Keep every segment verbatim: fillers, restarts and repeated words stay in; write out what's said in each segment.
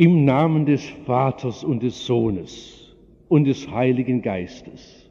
Im Namen des Vaters und des Sohnes und des Heiligen Geistes.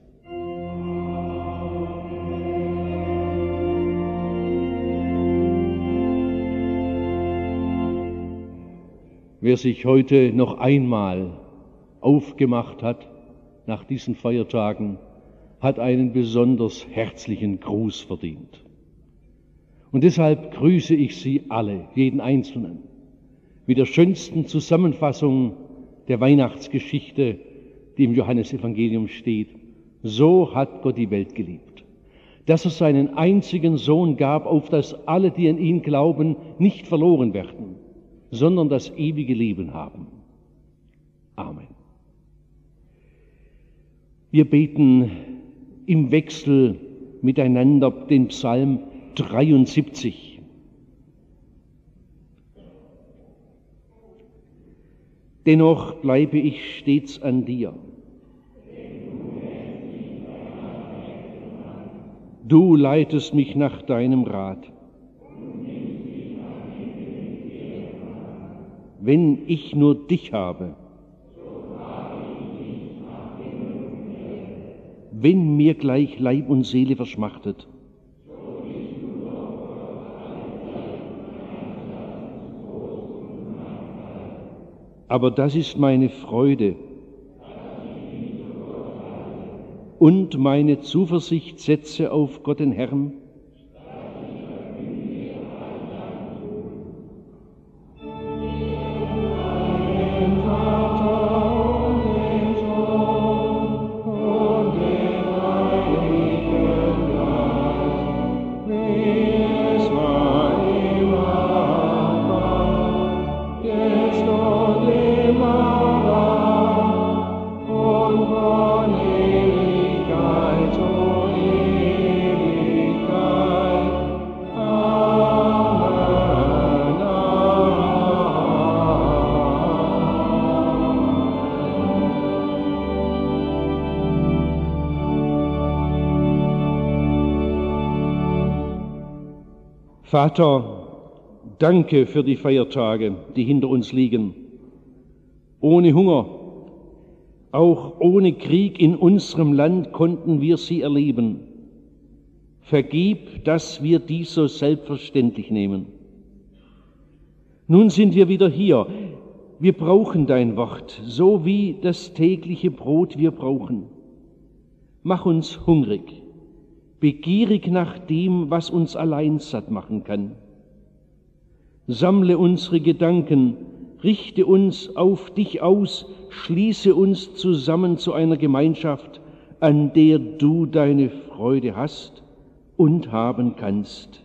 Wer sich heute noch einmal aufgemacht hat nach diesen Feiertagen, hat einen besonders herzlichen Gruß verdient. Und deshalb grüße ich Sie alle, jeden Einzelnen, mit der schönsten Zusammenfassung der Weihnachtsgeschichte, die im Johannesevangelium steht. So hat Gott die Welt geliebt, dass er seinen einzigen Sohn gab, auf dass alle, die an ihn glauben, nicht verloren werden, sondern das ewige Leben haben. Amen. Wir beten im Wechsel miteinander den Psalm dreiundsiebzig. Dennoch bleibe ich stets an dir. Du leitest mich nach deinem Rat. Wenn ich nur dich habe, wenn mir gleich Leib und Seele verschmachtet, aber das ist meine Freude und meine Zuversicht setze auf Gott den Herrn. Vater, danke für die Feiertage, die hinter uns liegen. Ohne Hunger, auch ohne Krieg in unserem Land konnten wir sie erleben. Vergib, dass wir dies so selbstverständlich nehmen. Nun sind wir wieder hier. Wir brauchen dein Wort, so wie das tägliche Brot wir brauchen. Mach uns hungrig, begierig nach dem, was uns allein satt machen kann. Sammle unsere Gedanken, richte uns auf dich aus, schließe uns zusammen zu einer Gemeinschaft, an der du deine Freude hast und haben kannst.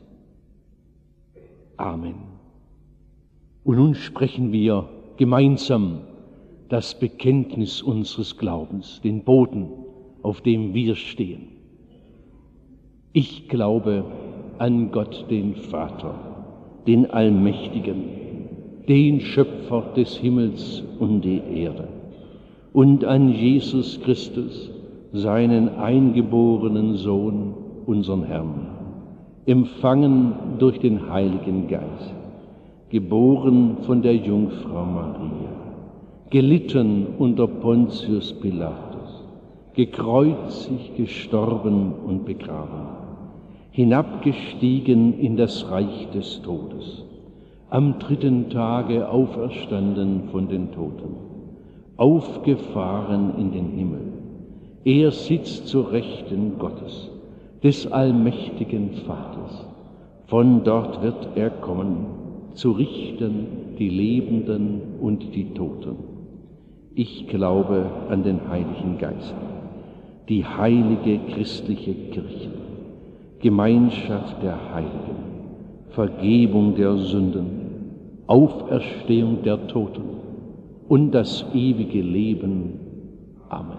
Amen. Und nun sprechen wir gemeinsam das Bekenntnis unseres Glaubens, den Boden, auf dem wir stehen. Ich glaube an Gott, den Vater, den Allmächtigen, den Schöpfer des Himmels und der Erde, und an Jesus Christus, seinen eingeborenen Sohn, unseren Herrn, empfangen durch den Heiligen Geist, geboren von der Jungfrau Maria, gelitten unter Pontius Pilatus, gekreuzigt, gestorben und begraben, hinabgestiegen in das Reich des Todes, am dritten Tage auferstanden von den Toten, aufgefahren in den Himmel. Er sitzt zur Rechten Gottes, des allmächtigen Vaters. Von dort wird er kommen, zu richten die Lebenden und die Toten. Ich glaube an den Heiligen Geist, die heilige christliche Kirche, Gemeinschaft der Heiligen, Vergebung der Sünden, Auferstehung der Toten und das ewige Leben. Amen.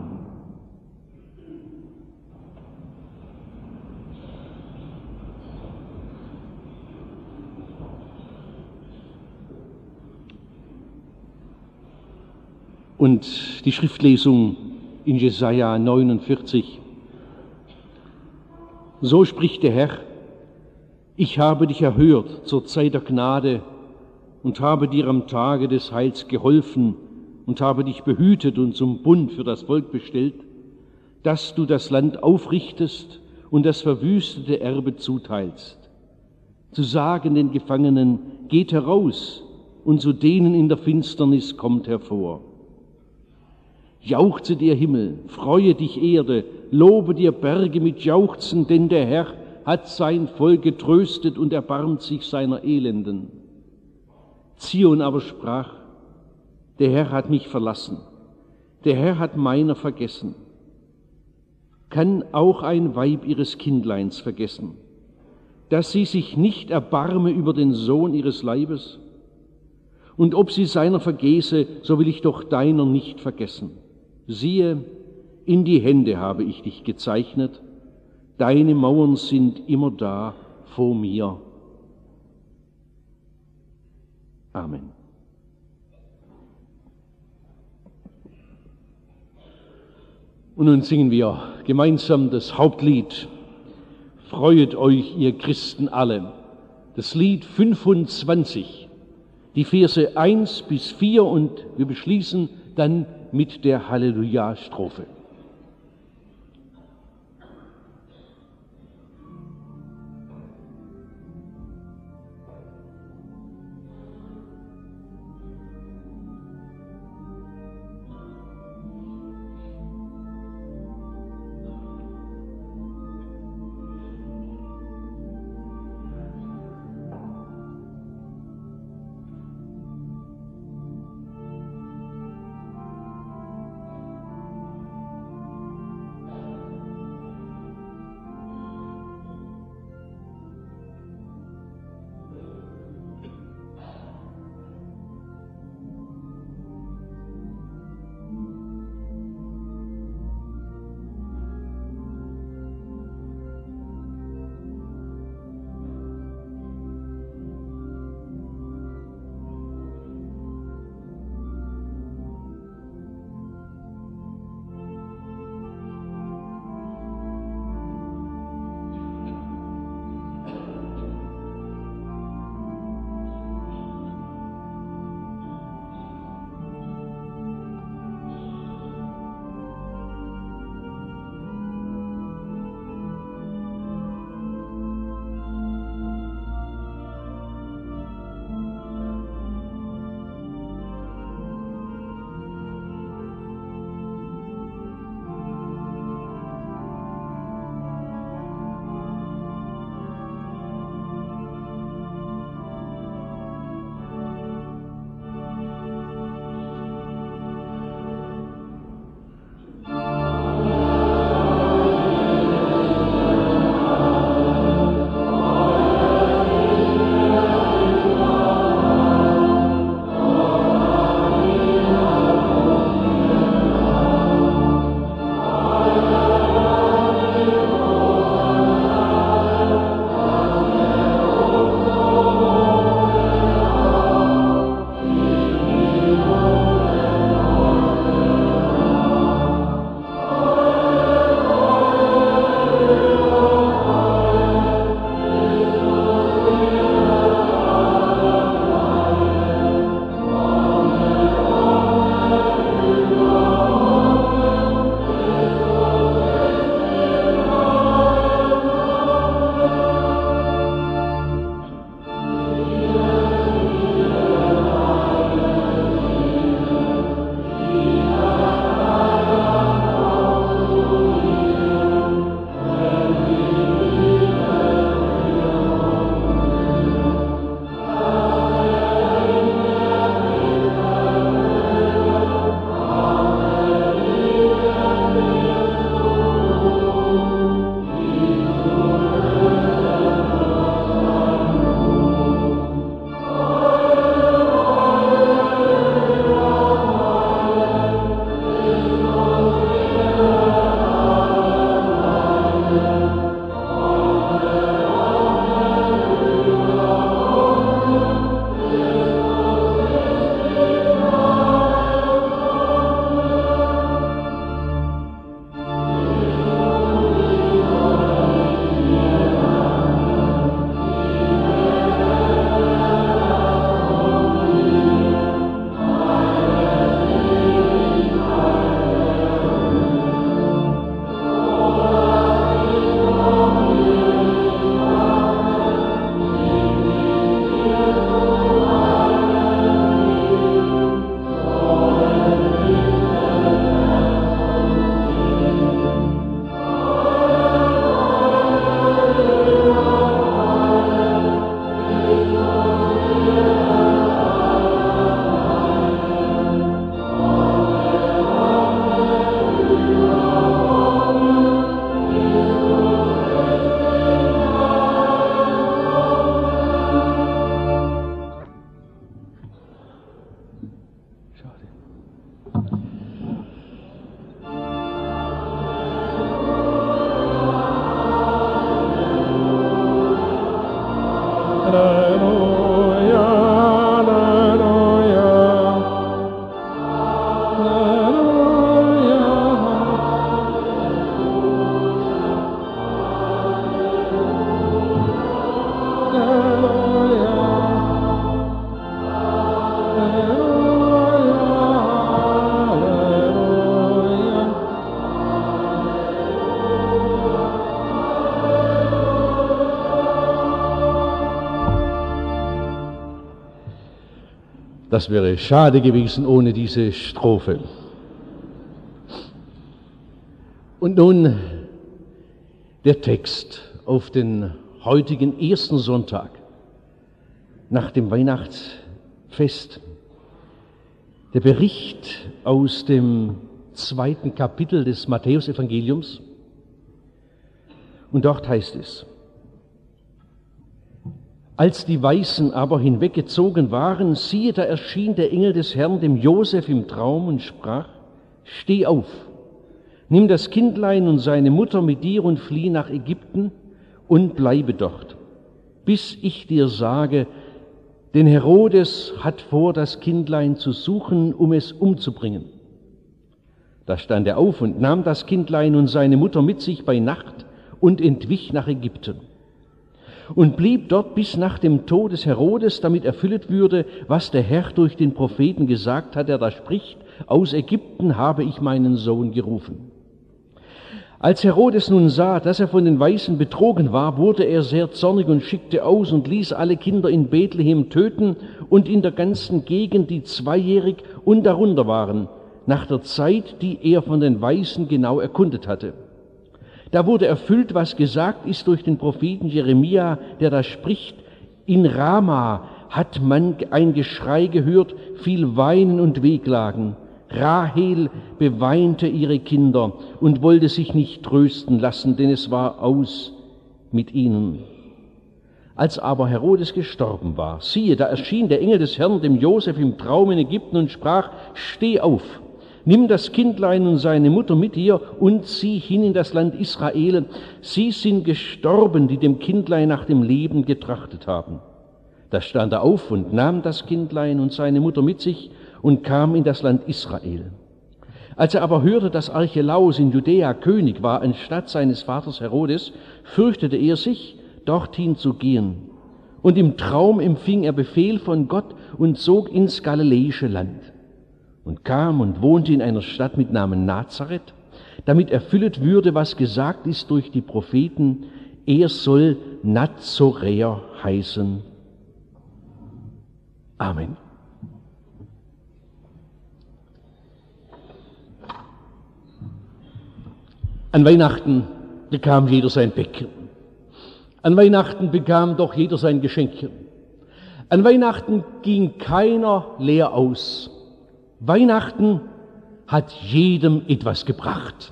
Und die Schriftlesung in Jesaja neunundvierzig. So spricht der Herr: Ich habe dich erhört zur Zeit der Gnade und habe dir am Tage des Heils geholfen und habe dich behütet und zum Bund für das Volk bestellt, dass du das Land aufrichtest und das verwüstete Erbe zuteilst. Zu sagen den Gefangenen, geht heraus, und zu denen in der Finsternis kommt hervor. Jauchze dir Himmel, freue dich Erde, lobe dir Berge mit Jauchzen, denn der Herr hat sein Volk getröstet und erbarmt sich seiner Elenden. Zion aber sprach, der Herr hat mich verlassen, der Herr hat meiner vergessen. Kann auch ein Weib ihres Kindleins vergessen, dass sie sich nicht erbarme über den Sohn ihres Leibes? Und ob sie seiner vergesse, so will ich doch deiner nicht vergessen. Siehe, in die Hände habe ich dich gezeichnet, deine Mauern sind immer da vor mir. Amen. Und nun singen wir gemeinsam das Hauptlied. Freuet euch, ihr Christen alle. Das Lied fünfundzwanzig, die Verse eins bis vier, und wir beschließen dann mit der Halleluja-Strophe. Das wäre schade gewesen ohne diese Strophe. Und nun der Text auf den heutigen ersten Sonntag nach dem Weihnachtsfest. Der Bericht aus dem zweiten Kapitel des Matthäusevangeliums. Und dort heißt es: Als die Weisen aber hinweggezogen waren, siehe, da erschien der Engel des Herrn dem Josef im Traum und sprach: Steh auf, nimm das Kindlein und seine Mutter mit dir und flieh nach Ägypten und bleibe dort, bis ich dir sage, denn Herodes hat vor, das Kindlein zu suchen, um es umzubringen. Da stand er auf und nahm das Kindlein und seine Mutter mit sich bei Nacht und entwich nach Ägypten und blieb dort bis nach dem Tod des Herodes, damit erfüllet würde, was der Herr durch den Propheten gesagt hat, der da spricht: Aus Ägypten habe ich meinen Sohn gerufen. Als Herodes nun sah, dass er von den Weisen betrogen war, wurde er sehr zornig und schickte aus und ließ alle Kinder in Bethlehem töten und in der ganzen Gegend, die zweijährig und darunter waren, nach der Zeit, die er von den Weisen genau erkundet hatte. Da wurde erfüllt, was gesagt ist durch den Propheten Jeremia, der da spricht: In Rama hat man ein Geschrei gehört, viel Weinen und Wehklagen. Rahel beweinte ihre Kinder und wollte sich nicht trösten lassen, denn es war aus mit ihnen. Als aber Herodes gestorben war, siehe, da erschien der Engel des Herrn dem Josef im Traum in Ägypten und sprach: Steh auf, nimm das Kindlein und seine Mutter mit dir und zieh hin in das Land Israel. Sie sind gestorben, die dem Kindlein nach dem Leben getrachtet haben. Da stand er auf und nahm das Kindlein und seine Mutter mit sich und kam in das Land Israel. Als er aber hörte, dass Archelaus in Judäa König war anstatt seines Vaters Herodes, fürchtete er sich, dorthin zu gehen. Und im Traum empfing er Befehl von Gott und zog ins galiläische Land und kam und wohnte in einer Stadt mit Namen Nazareth, damit erfüllet würde, was gesagt ist durch die Propheten: Er soll Nazoräer heißen. Amen. An Weihnachten bekam jeder sein Bäckchen. An Weihnachten bekam doch jeder sein Geschenkchen. An Weihnachten ging keiner leer aus. Weihnachten hat jedem etwas gebracht.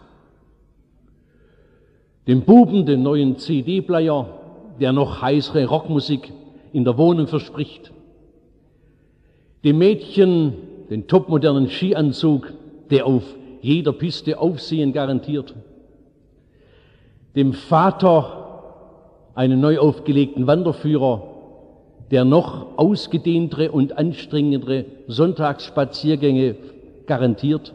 Dem Buben den neuen C D-Player, der noch heißere Rockmusik in der Wohnung verspricht. Dem Mädchen den topmodernen Skianzug, der auf jeder Piste Aufsehen garantiert. Dem Vater einen neu aufgelegten Wanderführer, der noch ausgedehntere und anstrengendere Sonntagsspaziergänge garantiert.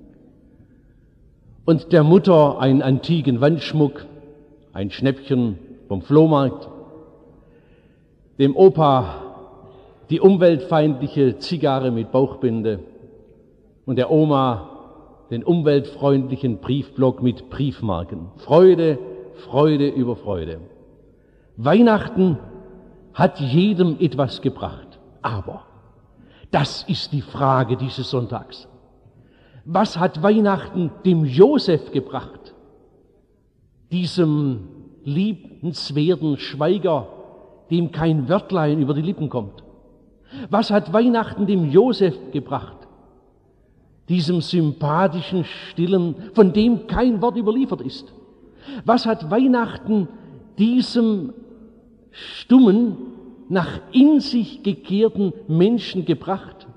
Und der Mutter einen antiken Wandschmuck, ein Schnäppchen vom Flohmarkt. Dem Opa die umweltfeindliche Zigarre mit Bauchbinde und der Oma den umweltfreundlichen Briefblock mit Briefmarken. Freude, Freude über Freude. Weihnachten hat jedem etwas gebracht. Aber das ist die Frage dieses Sonntags. Was hat Weihnachten dem Josef gebracht? Diesem liebenswerten Schweiger, dem kein Wörtlein über die Lippen kommt. Was hat Weihnachten dem Josef gebracht? Diesem sympathischen, stillen, von dem kein Wort überliefert ist. Was hat Weihnachten diesem stummen, nach in sich gekehrten Menschen gebracht?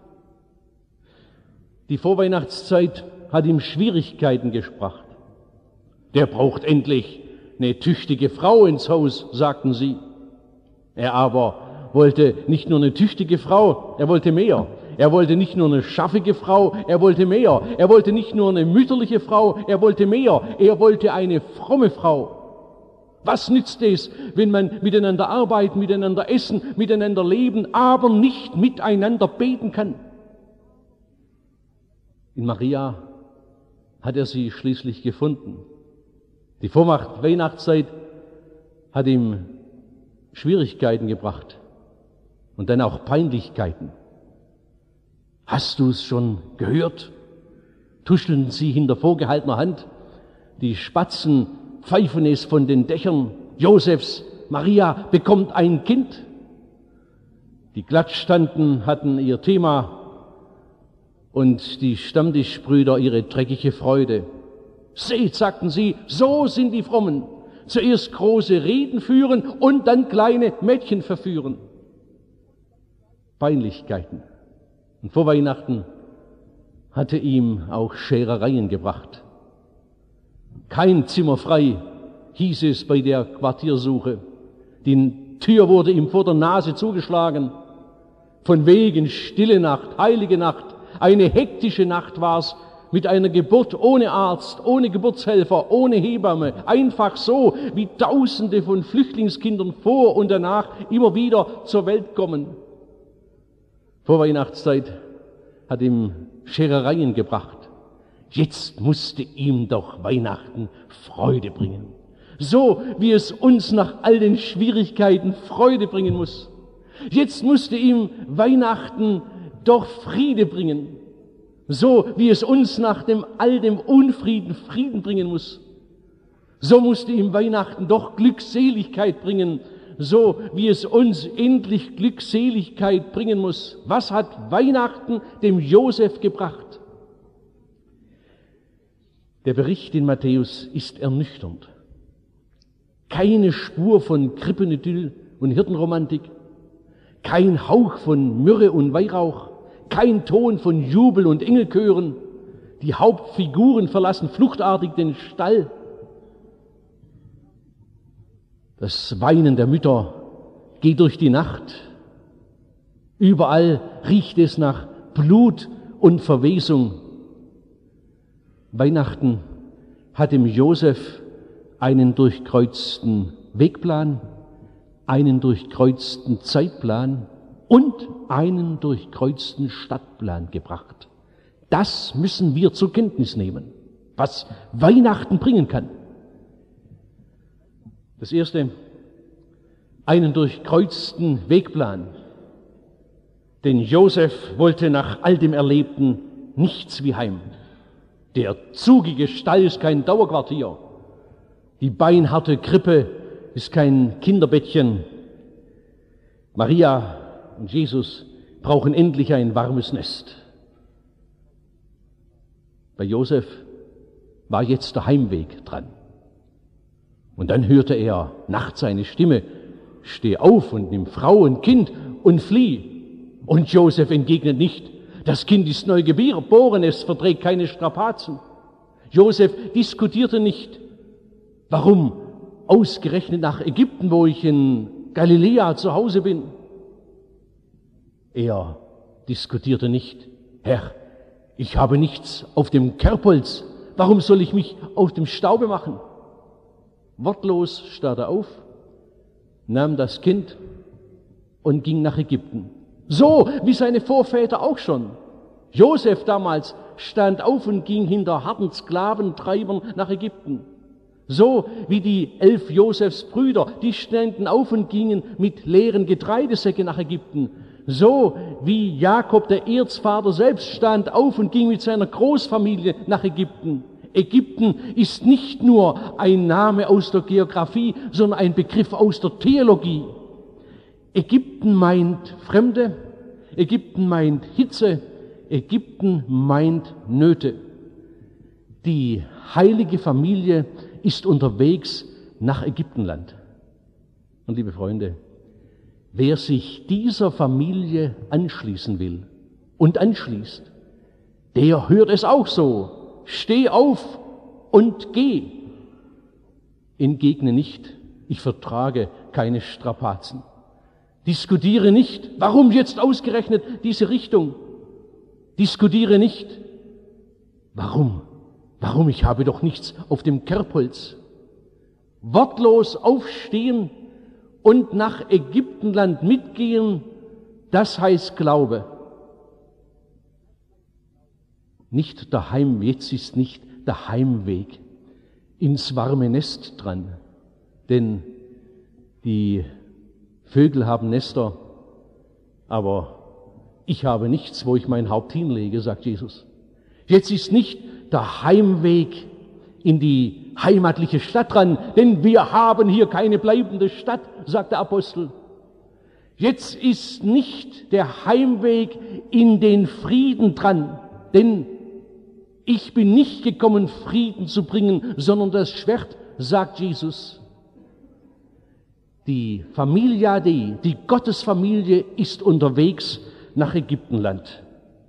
Die Vorweihnachtszeit hat ihm Schwierigkeiten gebracht. Der braucht endlich eine tüchtige Frau ins Haus, sagten sie. Er aber wollte nicht nur eine tüchtige Frau, er wollte mehr. Er wollte nicht nur eine schaffige Frau, er wollte mehr. Er wollte nicht nur eine mütterliche Frau, er wollte mehr. Er wollte eine fromme Frau. Was nützt es, wenn man miteinander arbeiten, miteinander essen, miteinander leben, aber nicht miteinander beten kann? In Maria hat er sie schließlich gefunden. Die Vorweihnachtszeit hat ihm Schwierigkeiten gebracht und dann auch Peinlichkeiten. Hast du es schon gehört? Tuscheln sie hinter vorgehaltener Hand. Die Spatzen pfeifen es von den Dächern. Josefs Maria bekommt ein Kind. Die Klatschtanten hatten ihr Thema und die Stammtischbrüder ihre dreckige Freude. Seht, sagten sie, so sind die Frommen. Zuerst große Reden führen und dann kleine Mädchen verführen. Peinlichkeiten. Und vor Weihnachten hatte ihm auch Scherereien gebracht. Kein Zimmer frei, hieß es bei der Quartiersuche. Die Tür wurde ihm vor der Nase zugeschlagen. Von wegen stille Nacht, heilige Nacht, eine hektische Nacht war's, mit einer Geburt ohne Arzt, ohne Geburtshelfer, ohne Hebamme, einfach so, wie Tausende von Flüchtlingskindern vor und danach immer wieder zur Welt kommen. Vor Weihnachtszeit hat ihm Scherereien gebracht. Jetzt musste ihm doch Weihnachten Freude bringen. So wie es uns nach all den Schwierigkeiten Freude bringen muss. Jetzt musste ihm Weihnachten doch Friede bringen. So wie es uns nach dem all dem Unfrieden Frieden bringen muss. So musste ihm Weihnachten doch Glückseligkeit bringen. So wie es uns endlich Glückseligkeit bringen muss. Was hat Weihnachten dem Josef gebracht? Der Bericht in Matthäus ist ernüchternd. Keine Spur von Krippenidyll und Hirtenromantik, kein Hauch von Myrrhe und Weihrauch, kein Ton von Jubel und Engelchören. Die Hauptfiguren verlassen fluchtartig den Stall. Das Weinen der Mütter geht durch die Nacht. Überall riecht es nach Blut und Verwesung. Weihnachten hat dem Josef einen durchkreuzten Wegplan, einen durchkreuzten Zeitplan und einen durchkreuzten Stadtplan gebracht. Das müssen wir zur Kenntnis nehmen, was Weihnachten bringen kann. Das erste, einen durchkreuzten Wegplan. Denn Josef wollte nach all dem Erlebten nichts wie heim. Der zugige Stall ist kein Dauerquartier. Die beinharte Krippe ist kein Kinderbettchen. Maria und Jesus brauchen endlich ein warmes Nest. Bei Josef war jetzt der Heimweg dran. Und dann hörte er nachts eine Stimme: Steh auf und nimm Frau und Kind und flieh. Und Josef entgegnet nicht: Das Kind ist neu geboren, es verträgt keine Strapazen. Josef diskutierte nicht: Warum ausgerechnet nach Ägypten, wo ich in Galiläa zu Hause bin? Er diskutierte nicht: Herr, ich habe nichts auf dem Kerbholz, warum soll ich mich aus dem Staube machen? Wortlos stand er auf, nahm das Kind und ging nach Ägypten. So wie seine Vorväter auch schon. Josef damals stand auf und ging hinter harten Sklaventreibern nach Ägypten. So wie die elf Josefs Brüder, die standen auf und gingen mit leeren Getreidesäcken nach Ägypten. So wie Jakob, der Erzvater, selbst stand auf und ging mit seiner Großfamilie nach Ägypten. Ägypten ist nicht nur ein Name aus der Geografie, sondern ein Begriff aus der Theologie. Ägypten meint Fremde, Ägypten meint Hitze, Ägypten meint Nöte. Die heilige Familie ist unterwegs nach Ägyptenland. Und liebe Freunde, wer sich dieser Familie anschließen will und anschließt, der hört es auch so: Steh auf und geh. Entgegne nicht: Ich vertrage keine Strapazen. Diskutiere nicht: Warum jetzt ausgerechnet diese Richtung? Diskutiere nicht: Warum? Warum? Ich habe doch nichts auf dem Kerbholz. Wortlos aufstehen und nach Ägyptenland mitgehen, das heißt Glaube. Nicht der Heim, jetzt ist nicht der Heimweg ins warme Nest dran, denn die Vögel haben Nester, aber ich habe nichts, wo ich mein Haupt hinlege, sagt Jesus. Jetzt ist nicht der Heimweg in die heimatliche Stadt dran, denn wir haben hier keine bleibende Stadt, sagt der Apostel. Jetzt ist nicht der Heimweg in den Frieden dran, denn ich bin nicht gekommen, Frieden zu bringen, sondern das Schwert, sagt Jesus. Die Familia Dei, die Gottesfamilie, ist unterwegs nach Ägyptenland.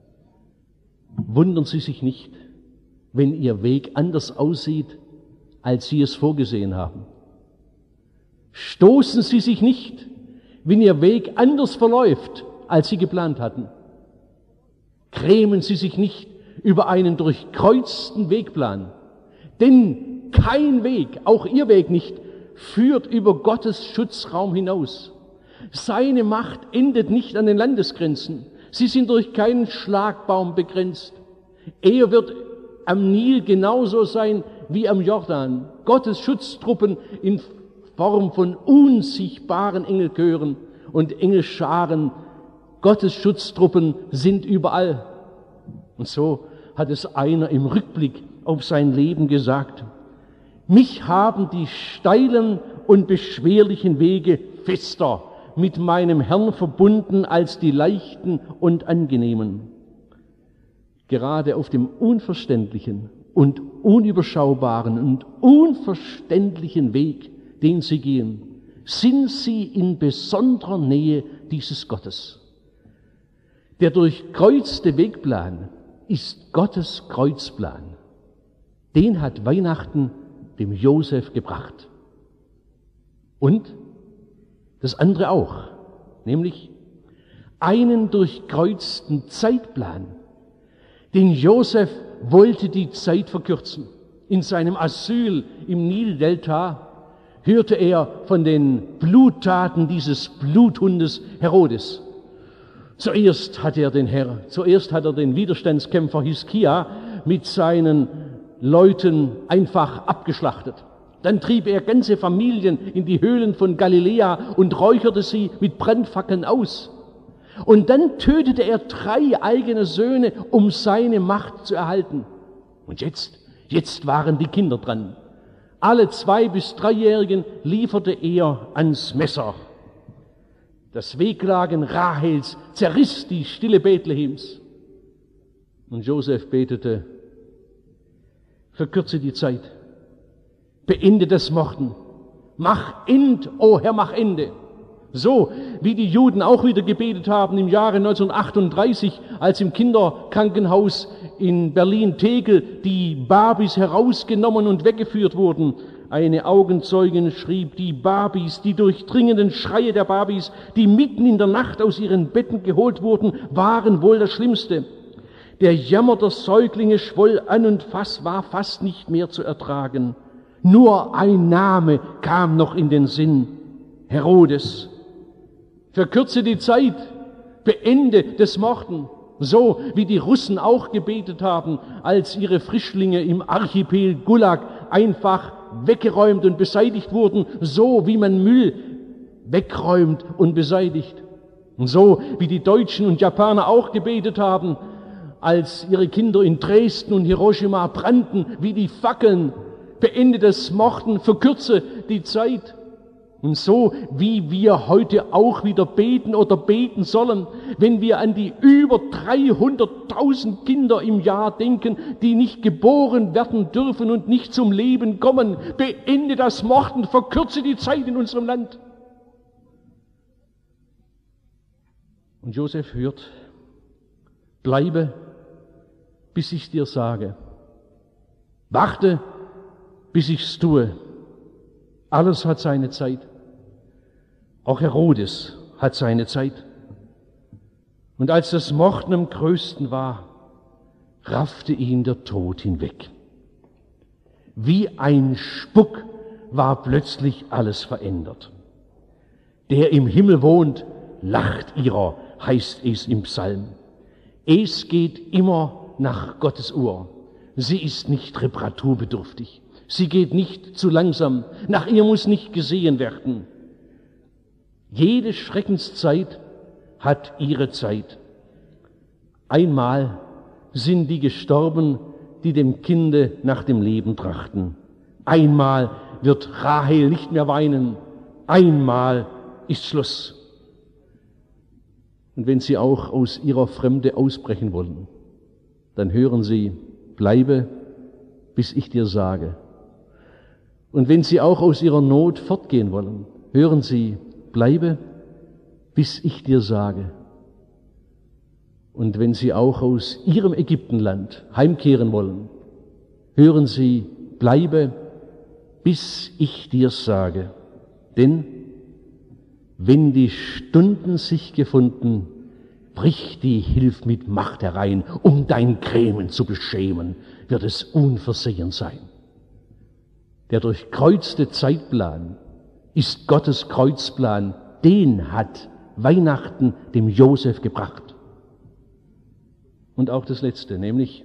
Wundern Sie sich nicht, wenn Ihr Weg anders aussieht, als Sie es vorgesehen haben. Stoßen Sie sich nicht, wenn Ihr Weg anders verläuft, als Sie geplant hatten. Grämen Sie sich nicht über einen durchkreuzten Wegplan, denn kein Weg, auch Ihr Weg nicht, führt über Gottes Schutzraum hinaus. Seine Macht endet nicht an den Landesgrenzen. Sie sind durch keinen Schlagbaum begrenzt. Er wird am Nil genauso sein wie am Jordan. Gottes Schutztruppen in Form von unsichtbaren Engelchören und Engelscharen. Gottes Schutztruppen sind überall. Und so hat es einer im Rückblick auf sein Leben gesagt: Mich haben die steilen und beschwerlichen Wege fester mit meinem Herrn verbunden als die leichten und angenehmen. Gerade auf dem unverständlichen und unüberschaubaren und unverständlichen Weg, den sie gehen, sind sie in besonderer Nähe dieses Gottes. Der durchkreuzte Wegplan ist Gottes Kreuzplan. Den hat Weihnachten dem Josef gebracht. Und das andere auch, nämlich einen durchkreuzten Zeitplan. Denn Josef wollte die Zeit verkürzen. In seinem Asyl im Nildelta hörte er von den Bluttaten dieses Bluthundes Herodes. Zuerst hat er den Herr, zuerst hat er den Widerstandskämpfer Hiskia mit seinen Leuten einfach abgeschlachtet. Dann trieb er ganze Familien in die Höhlen von Galiläa und räucherte sie mit Brandfackeln aus. Und dann tötete er drei eigene Söhne, um seine Macht zu erhalten. Und jetzt, jetzt waren die Kinder dran. Alle zwei- bis dreijährigen lieferte er ans Messer. Das Wehklagen Rahels zerriss die Stille Bethlehems. Und Josef betete: Verkürze die Zeit, beende das Morden, mach End, o oh Herr, mach Ende. So wie die Juden auch wieder gebetet haben im Jahre neunzehnhundertachtunddreißig, als im Kinderkrankenhaus in Berlin-Tegel die Babys herausgenommen und weggeführt wurden. Eine Augenzeugin schrieb: Die Babys, die durchdringenden Schreie der Babys, die mitten in der Nacht aus ihren Betten geholt wurden, waren wohl das Schlimmste. Der Jammer der Säuglinge schwoll an und fast war fast nicht mehr zu ertragen. Nur ein Name kam noch in den Sinn: Herodes. Verkürze die Zeit, beende das Morden. So wie die Russen auch gebetet haben, als ihre Frischlinge im Archipel Gulag einfach weggeräumt und beseitigt wurden, so wie man Müll wegräumt und beseitigt. Und so wie die Deutschen und Japaner auch gebetet haben, als ihre Kinder in Dresden und Hiroshima brannten wie die Fackeln: Beende das Morden, verkürze die Zeit. Und so wie wir heute auch wieder beten oder beten sollen, wenn wir an die über dreihunderttausend Kinder im Jahr denken, die nicht geboren werden dürfen und nicht zum Leben kommen. Beende das Morden, verkürze die Zeit in unserem Land. Und Josef hört: Bleibe, bis ich dir sage. Warte, bis ich's tue. Alles hat seine Zeit. Auch Herodes hat seine Zeit. Und als das Morden am größten war, raffte ihn der Tod hinweg. Wie ein Spuck war plötzlich alles verändert. Der im Himmel wohnt, lacht ihrer, heißt es im Psalm. Es geht immer nach Gottes Uhr. Sie ist nicht reparaturbedürftig. Sie geht nicht zu langsam. Nach ihr muss nicht gesehen werden. Jede Schreckenszeit hat ihre Zeit. Einmal sind die gestorben, die dem Kinde nach dem Leben trachten. Einmal wird Rahel nicht mehr weinen. Einmal ist Schluss. Und wenn Sie auch aus Ihrer Fremde ausbrechen wollen, dann hören Sie, bleibe, bis ich dir sage. Und wenn Sie auch aus Ihrer Not fortgehen wollen, hören Sie, bleibe, bis ich dir sage. Und wenn Sie auch aus Ihrem Ägyptenland heimkehren wollen, hören Sie, bleibe, bis ich dir sage. Denn wenn die Stunden sich gefunden, bricht die Hilf mit Macht herein, um dein Grämen zu beschämen, wird es unversehen sein. Der durchkreuzte Zeitplan ist Gottes Kreuzplan, den hat Weihnachten dem Josef gebracht. Und auch das Letzte, nämlich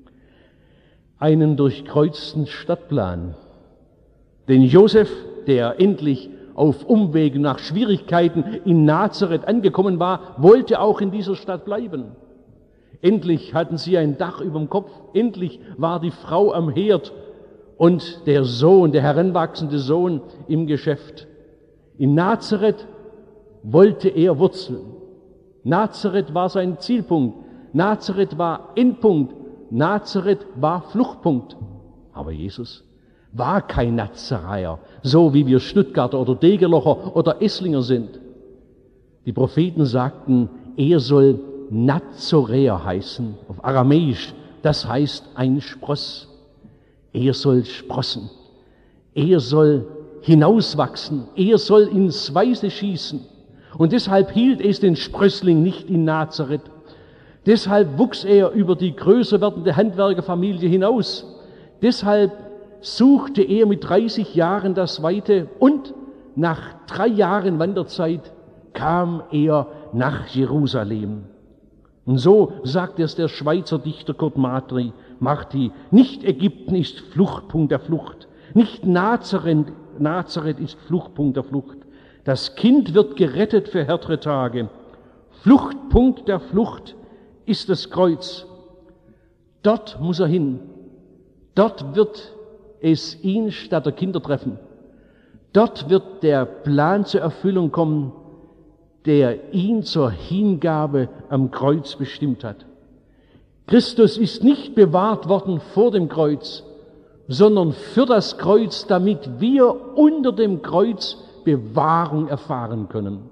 einen durchkreuzten Stadtplan. Den Josef, der endlich auf Umwegen nach Schwierigkeiten in Nazareth angekommen war, wollte auch in dieser Stadt bleiben. Endlich hatten sie ein Dach über dem Kopf, endlich war die Frau am Herd und der Sohn, der heranwachsende Sohn im Geschäft. In Nazareth wollte er wurzeln. Nazareth war sein Zielpunkt. Nazareth war Endpunkt. Nazareth war Fluchtpunkt. Aber Jesus war kein Nazaräer, so wie wir Stuttgarter oder Degerlocher oder Esslinger sind. Die Propheten sagten, er soll Nazoräer heißen, auf Aramäisch, das heißt ein Spross. Er soll sprossen, er soll hinauswachsen, er soll ins Weiße schießen. Und deshalb hielt es den Sprössling nicht in Nazareth. Deshalb wuchs er über die größer werdende Handwerkerfamilie hinaus. Deshalb suchte er mit dreißig Jahren das Weite und nach drei Jahren Wanderzeit kam er nach Jerusalem. Und so sagt es der Schweizer Dichter Kurt Marti, Marti, nicht Ägypten ist Fluchtpunkt der Flucht, nicht Nazareth, Nazareth ist Fluchtpunkt der Flucht. Das Kind wird gerettet für härtere Tage. Fluchtpunkt der Flucht ist das Kreuz. Dort muss er hin. Dort wird es ihn statt der Kinder treffen. Dort wird der Plan zur Erfüllung kommen, der ihn zur Hingabe am Kreuz bestimmt hat. Christus ist nicht bewahrt worden vor dem Kreuz, sondern für das Kreuz, damit wir unter dem Kreuz Bewahrung erfahren können.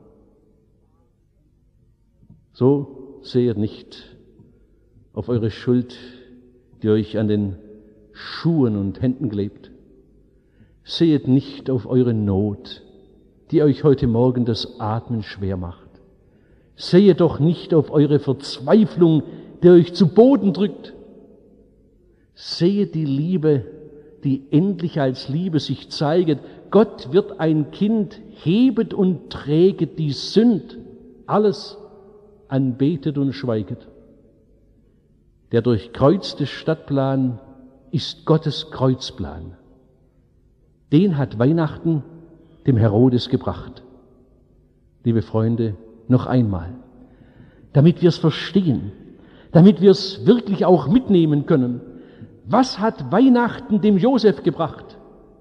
So sehet nicht auf eure Schuld, die euch an den Schuhen und Händen klebt. Sehet nicht auf eure Not, die euch heute Morgen das Atmen schwer macht. Sehet doch nicht auf eure Verzweiflung, die euch zu Boden drückt. Sehet die Liebe, die endlich als Liebe sich zeiget. Gott wird ein Kind, hebet und träget die Sünd, alles anbetet und schweiget. Der durchkreuzte Stadtplan ist Gottes Kreuzplan. Den hat Weihnachten dem Herodes gebracht. Liebe Freunde, noch einmal, damit wir es verstehen, damit wir es wirklich auch mitnehmen können. Was hat Weihnachten dem Josef gebracht?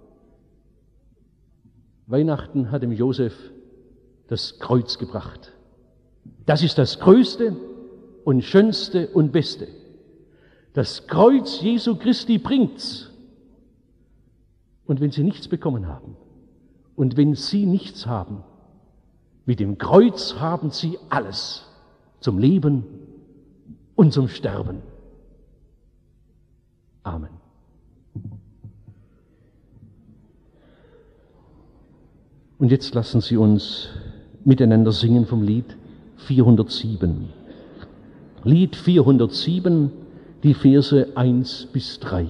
Weihnachten hat dem Josef das Kreuz gebracht. Das ist das Größte und Schönste und Beste. Das Kreuz Jesu Christi bringt's. Und wenn Sie nichts bekommen haben und wenn Sie nichts haben, mit dem Kreuz haben Sie alles zum Leben und zum Sterben. Amen. Und jetzt lassen Sie uns miteinander singen vom Lied vierhundertsieben. Lied vierhundertsieben, die Verse eins bis drei.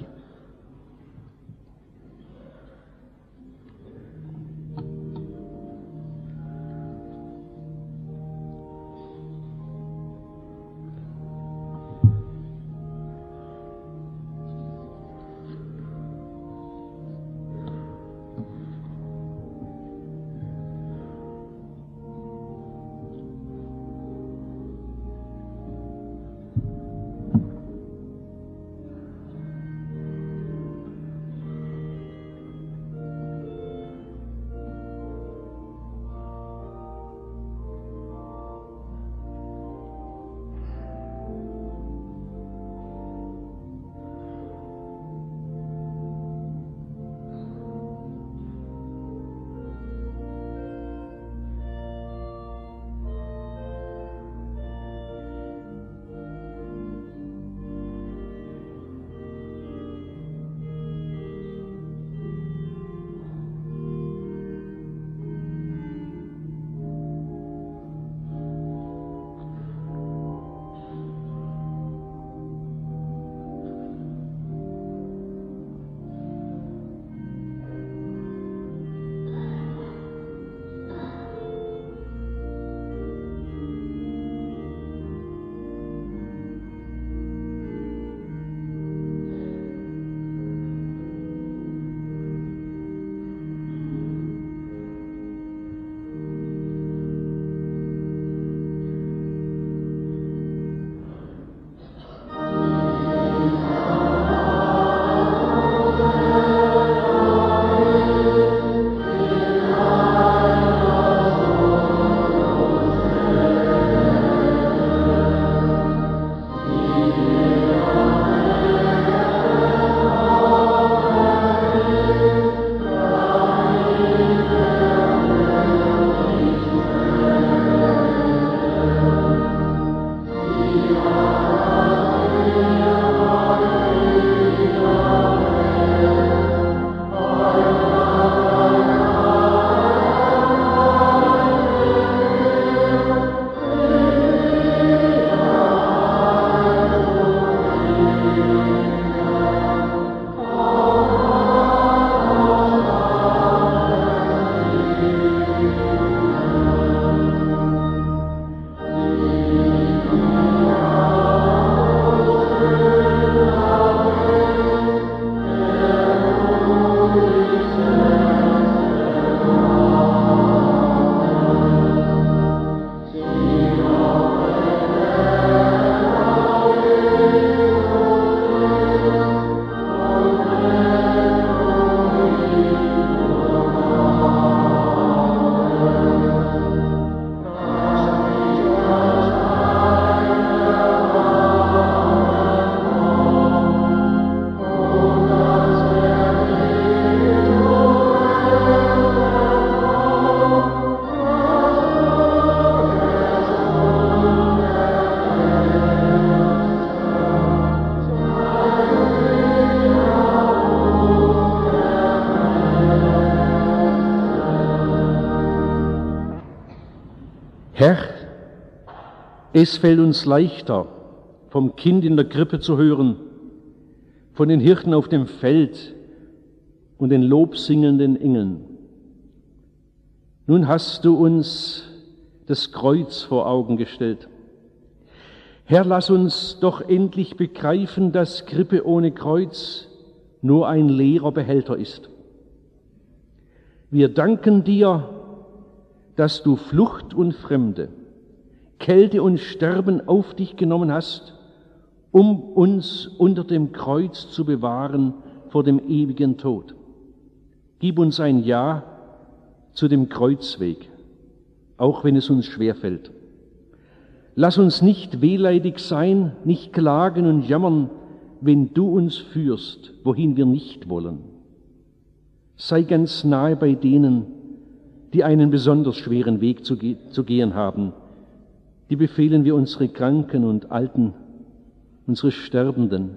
Herr, es fällt uns leichter, vom Kind in der Krippe zu hören, von den Hirten auf dem Feld und den lobsingenden Engeln. Nun hast du uns das Kreuz vor Augen gestellt. Herr, lass uns doch endlich begreifen, dass Krippe ohne Kreuz nur ein leerer Behälter ist. Wir danken dir, dass du Flucht und Fremde, Kälte und Sterben auf dich genommen hast, um uns unter dem Kreuz zu bewahren vor dem ewigen Tod. Gib uns ein Ja zu dem Kreuzweg, auch wenn es uns schwerfällt. Lass uns nicht wehleidig sein, nicht klagen und jammern, wenn du uns führst, wohin wir nicht wollen. Sei ganz nahe bei denen, die einen besonders schweren Weg zu, ge- zu gehen haben. Die befehlen wir unsere Kranken und Alten, unsere Sterbenden.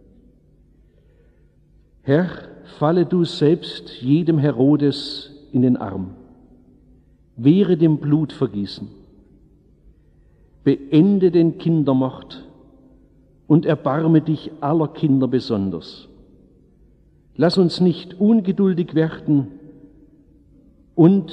Herr, falle du selbst jedem Herodes in den Arm. Wehre dem Blutvergießen. Beende den Kindermord und erbarme dich aller Kinder besonders. Lass uns nicht ungeduldig werden und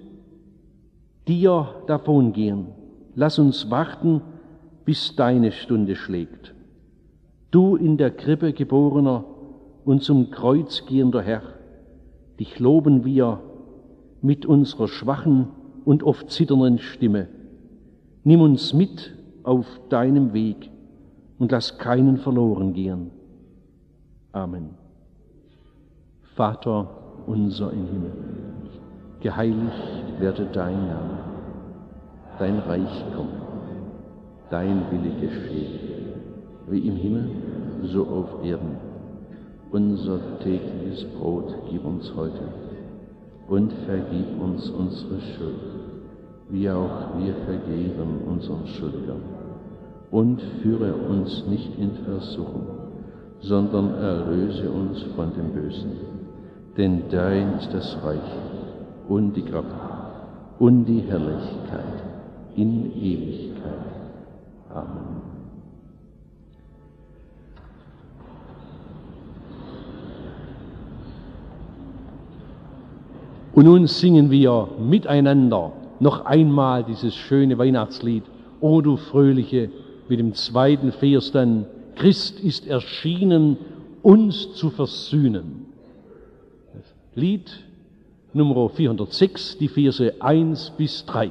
dir davongehen. Lass uns warten, bis deine Stunde schlägt. Du in der Krippe geborener und zum Kreuz gehender Herr, dich loben wir mit unserer schwachen und oft zitternden Stimme. Nimm uns mit auf deinem Weg und lass keinen verloren gehen. Amen. Vater unser im Himmel, geheiligt werde dein Name, dein Reich komme, dein Wille geschehe, wie im Himmel, so auf Erden. Unser tägliches Brot gib uns heute und vergib uns unsere Schuld, wie auch wir vergeben unseren Schuldigern. Und führe uns nicht in Versuchung, sondern erlöse uns von dem Bösen. Denn dein ist das Reich und die Kraft und die Herrlichkeit in Ewigkeit. Amen. Und nun singen wir miteinander noch einmal dieses schöne Weihnachtslied, O du Fröhliche, mit dem zweiten Vers dann, Christ ist erschienen, uns zu versöhnen. Lied Nummer vierhundertsechs, die Verse eins bis drei.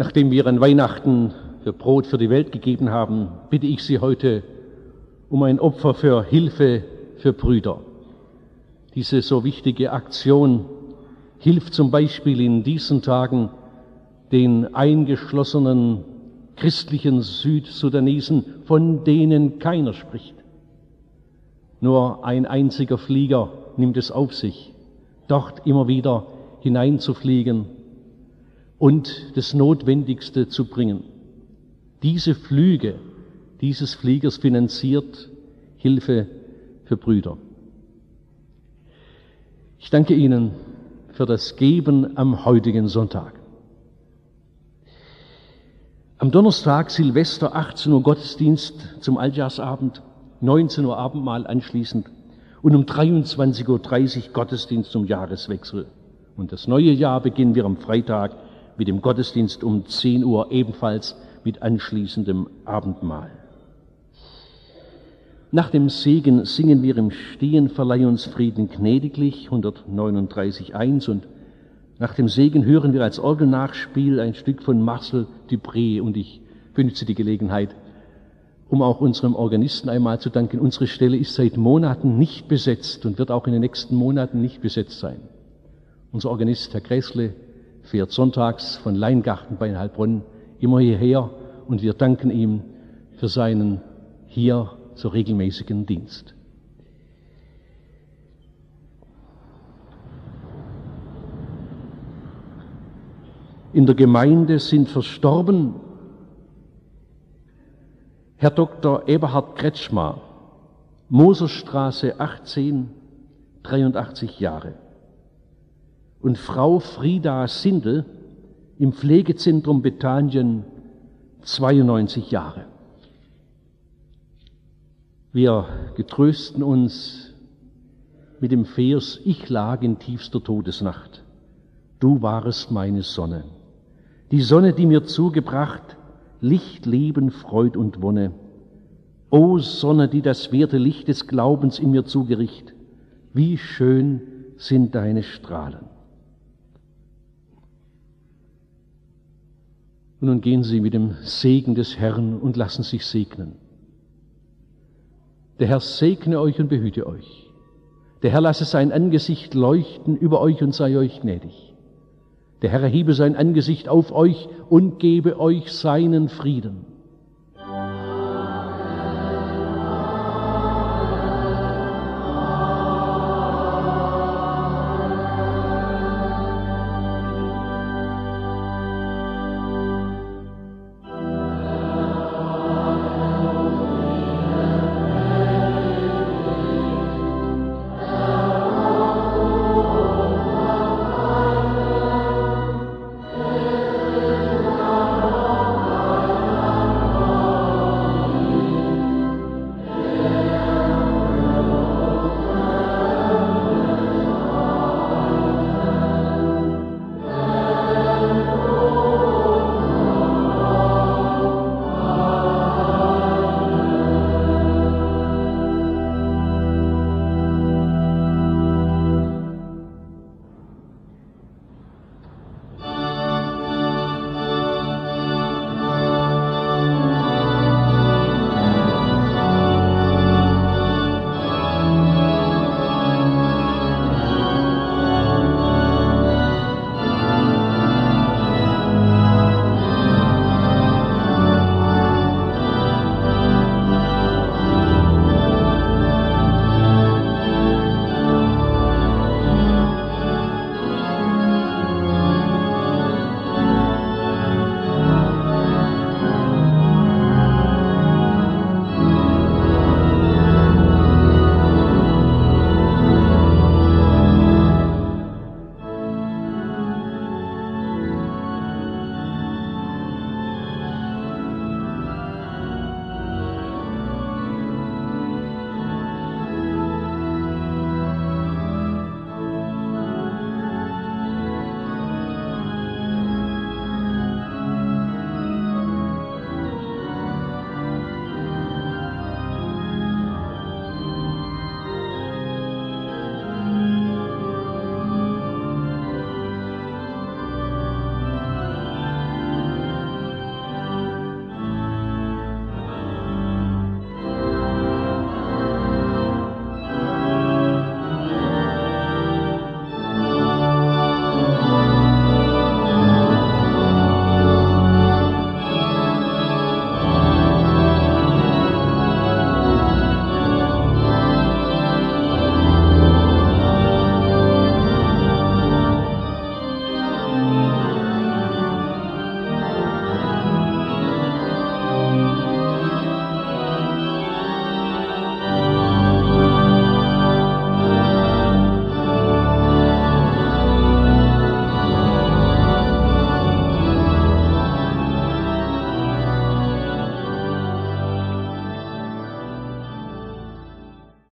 Nachdem wir an Weihnachten für Brot für die Welt gegeben haben, bitte ich Sie heute um ein Opfer für Hilfe für Brüder. Diese so wichtige Aktion hilft zum Beispiel in diesen Tagen den eingeschlossenen christlichen Südsudanesen, von denen keiner spricht. Nur ein einziger Flieger nimmt es auf sich, dort immer wieder hineinzufliegen und das Notwendigste zu bringen. Diese Flüge dieses Fliegers finanziert Hilfe für Brüder. Ich danke Ihnen für das Geben am heutigen Sonntag. Am Donnerstag, Silvester, achtzehn Uhr Gottesdienst zum Altjahrsabend, neunzehn Uhr Abendmahl anschließend und um dreiundzwanzig Uhr dreißig Gottesdienst zum Jahreswechsel. Und das neue Jahr beginnen wir am Freitag mit dem Gottesdienst um zehn Uhr, ebenfalls mit anschließendem Abendmahl. Nach dem Segen singen wir im Stehen, verleih uns Frieden gnädiglich, hundertneununddreißig eins, und nach dem Segen hören wir als Orgelnachspiel ein Stück von Marcel Dupré, und ich benutze die Gelegenheit, um auch unserem Organisten einmal zu danken. Unsere Stelle ist seit Monaten nicht besetzt und wird auch in den nächsten Monaten nicht besetzt sein. Unser Organist, Herr Gräßle, fährt sonntags von Leingarten bei Heilbronn immer hierher, und wir danken ihm für seinen hier so regelmäßigen Dienst. In der Gemeinde sind verstorben Herr Doktor Eberhard Kretschmer, Moserstraße achtzehn, dreiundachtzig Jahre, und Frau Frieda Sindel im Pflegezentrum Bethanien, zweiundneunzig Jahre. Wir getrösten uns mit dem Vers: Ich lag in tiefster Todesnacht, du warest meine Sonne, die Sonne, die mir zugebracht Licht, Leben, Freud und Wonne. O Sonne, die das werte Licht des Glaubens in mir zugericht, wie schön sind deine Strahlen. Und nun gehen Sie mit dem Segen des Herrn und lassen sich segnen. Der Herr segne euch und behüte euch. Der Herr lasse sein Angesicht leuchten über euch und sei euch gnädig. Der Herr erhebe sein Angesicht auf euch und gebe euch seinen Frieden.